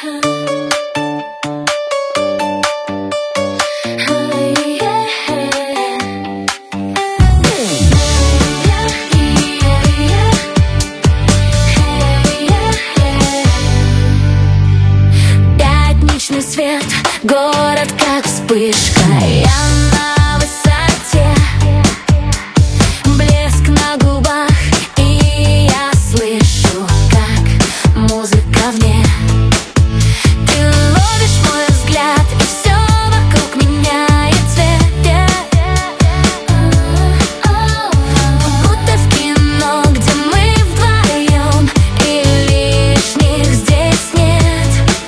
Пятничный свет, город как вспышка. Я на высоте, блеск на губах, и я слышу, как музыка вне. Ты ловишь мой взгляд, и все вокруг меняет цвет. Будто в кино, где мы вдвоем, и лишних здесь нет.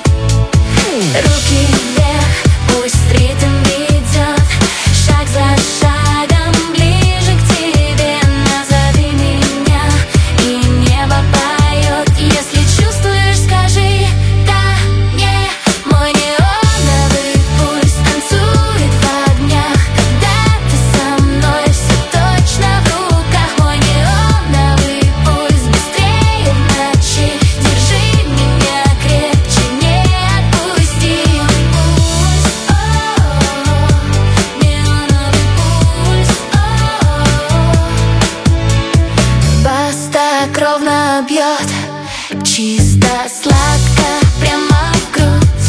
Руки вверх, пусть ритм ведет, шаг за шагом ближе к тебе. Назови меня, и небо поет. Если чувствуешь, скажи да, не. Мой неоновый пульс танцует в огнях, когда ты со мной, все точно в руках. Мой неоновый пульс быстрее в ночи. Держи меня крепче, не отпусти. Неоновый пульс, быстро-кровно бьет, чисто, сладко, прямо в грудь.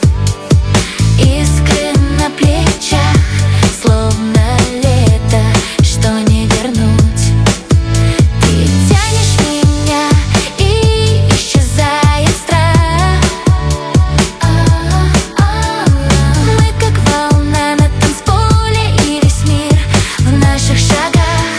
Искры на плечах, словно лето, что не вернуть. Ты тянешь меня, и исчезает страх. Мы как волна на танцполе, и весь мир в наших шагах.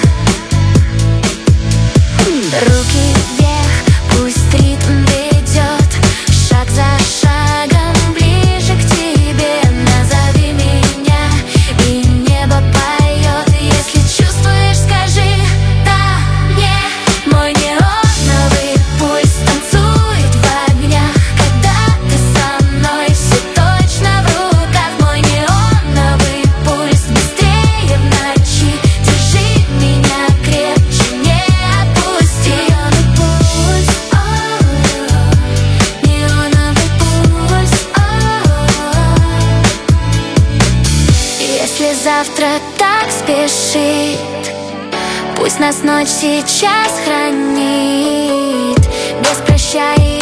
Руки вверх, пусть ритм ведет, шаг за шагом ближе к тебе. Назови меня, и небо поет. Если чувствуешь, скажи да, не. Мой неоновый пульс танцует в огнях, когда ты со мной, все точно в руках. Мой неоновый пульс быстрее в ночи. Держи меня крепче, не отпусти. Неоновый пульс, если завтра так спешит, пусть нас ночь сейчас хранит. Без прощания